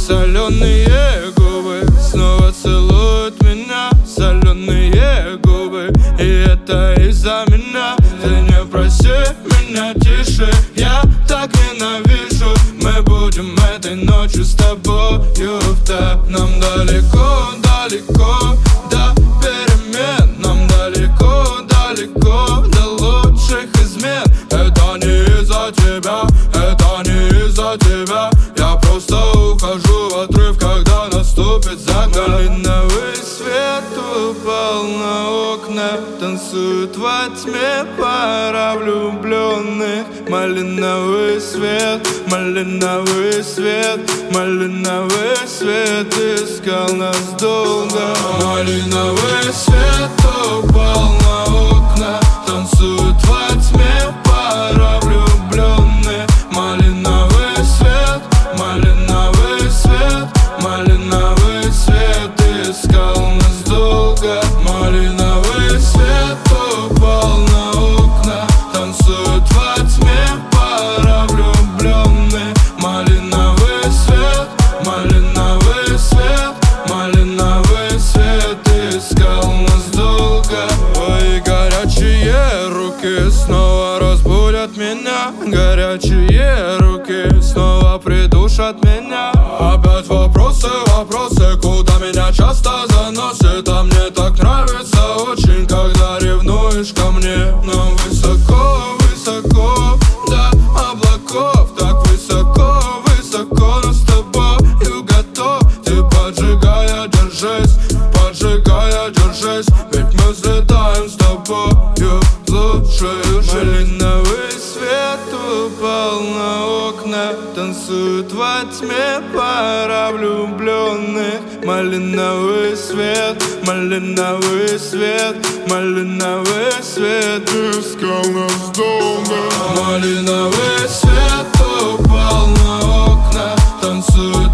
соленые губы снова целуют меня, соленые губы, и это из-за меня. Ты не проси меня тише, я так ненавижу. Мы будем этой ночью с тобою в тэп. Нам далеко, далеко до перемен, нам далеко, далеко до лучших измен. Это не из-за тебя, это не из-за тебя. Я просто ухожу в отрыв, когда наступит закат. Малиновый свет упал на окна, танцует во тьме пара влюбленных. Малиновый свет, малиновый свет, малиновый свет искал нас долго. Малиновый свет упал на окна, танцует во тьме пара влюбленных. Малиновый свет, малиновый свет, малиновый свет искал нас долго. Малиновый свет упал на окна, танцует во тьме пара влюбленных. Малиновый свет, малиновый свет, малиновый свет искал нас долго. Твои горячие руки снова разбудят меня, горячие руки снова придушат меня. Опять вопросы, вопросы, куда меня часто заносит. А мне так нравится очень, когда ревнуешь ко мне. Нам высоко, высоко до облаков, так высоко, высоко, но с тобою готов. Ты поджигая, держись, поджигая, держись, ведь мы взлетаем с тобою в лучшую жизнь. Малиновый свет упал на окна, танцует во тьме пара влюбленных. Малиновый свет, малиновый свет, малиновый свет искал нас долго. Малиновый свет упал на окна, танцует